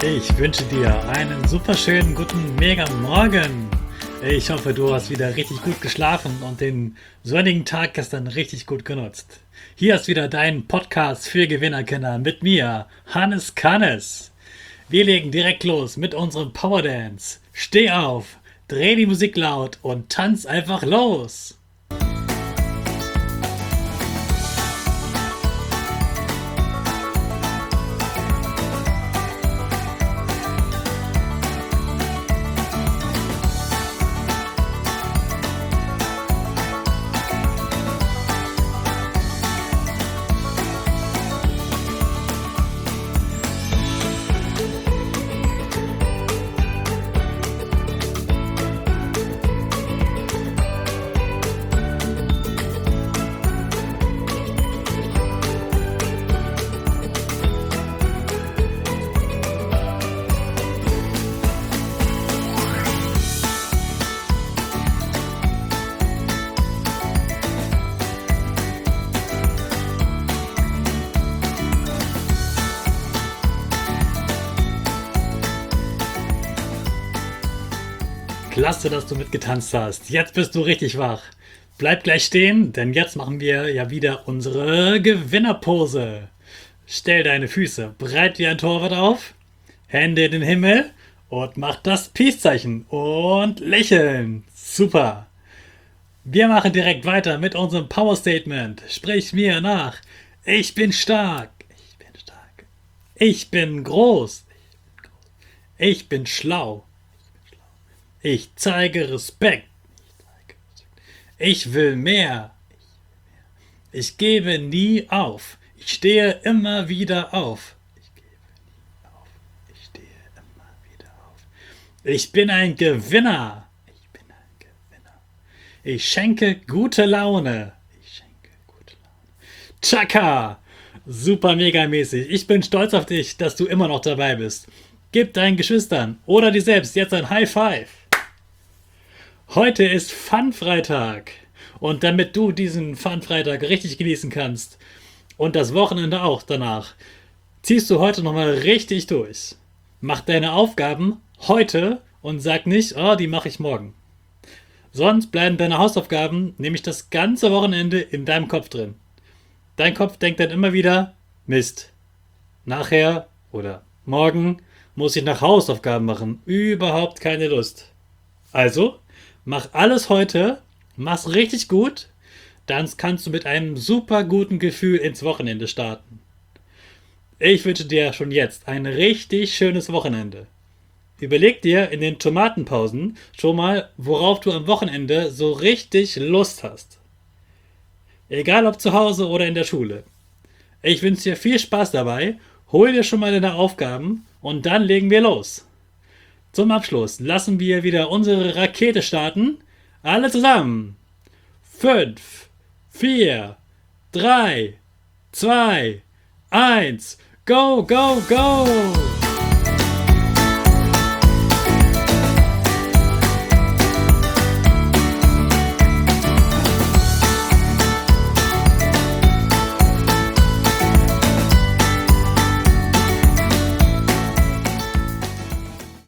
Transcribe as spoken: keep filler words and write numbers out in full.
Ich wünsche dir einen super schönen guten Mega Morgen. Ich hoffe, du hast wieder richtig gut geschlafen und den sonnigen Tag gestern richtig gut genutzt. Hier ist wieder dein Podcast für Gewinnerkinder mit mir, Hannes Kannes. Wir legen direkt los mit unserem Power Dance. Steh auf, dreh die Musik laut und tanz einfach los. Klasse, dass du mitgetanzt hast. Jetzt bist du richtig wach. Bleib gleich stehen, denn jetzt machen wir ja wieder unsere Gewinnerpose. Stell deine Füße breit wie ein Torwart auf, Hände in den Himmel und mach das Peace-Zeichen und lächeln. Super. Wir machen direkt weiter mit unserem Power-Statement. Sprich mir nach. Ich bin stark. Ich bin stark. Ich bin groß. Ich bin groß. Ich bin schlau. Ich zeige Respekt. Ich will mehr. Ich gebe nie auf. Ich stehe immer wieder auf. Ich gebe nie auf. Ich stehe immer wieder auf. Ich bin ein Gewinner. Ich bin ein Gewinner. Ich schenke gute Laune. Ich schenke gute Laune. Chaka! Super mega mäßig. Ich bin stolz auf dich, dass du immer noch dabei bist. Gib deinen Geschwistern oder dir selbst jetzt ein High Five. Heute ist Fun-Freitag und damit du diesen Fun-Freitag richtig genießen kannst und das Wochenende auch danach, ziehst du heute nochmal richtig durch. Mach deine Aufgaben heute und sag nicht, oh, die mache ich morgen. Sonst bleiben deine Hausaufgaben nämlich das ganze Wochenende in deinem Kopf drin. Dein Kopf denkt dann immer wieder, Mist, nachher oder morgen muss ich nach Hausaufgaben machen, überhaupt keine Lust. Also, mach alles heute, mach's richtig gut, dann kannst du mit einem super guten Gefühl ins Wochenende starten. Ich wünsche dir schon jetzt ein richtig schönes Wochenende. Überleg dir in den Tomatenpausen schon mal, worauf du am Wochenende so richtig Lust hast. Egal ob zu Hause oder in der Schule. Ich wünsche dir viel Spaß dabei, hol dir schon mal deine Aufgaben und dann legen wir los. Zum Abschluss lassen wir wieder unsere Rakete starten. Alle zusammen. Fünf, vier, drei, zwei, eins. Go, go, go!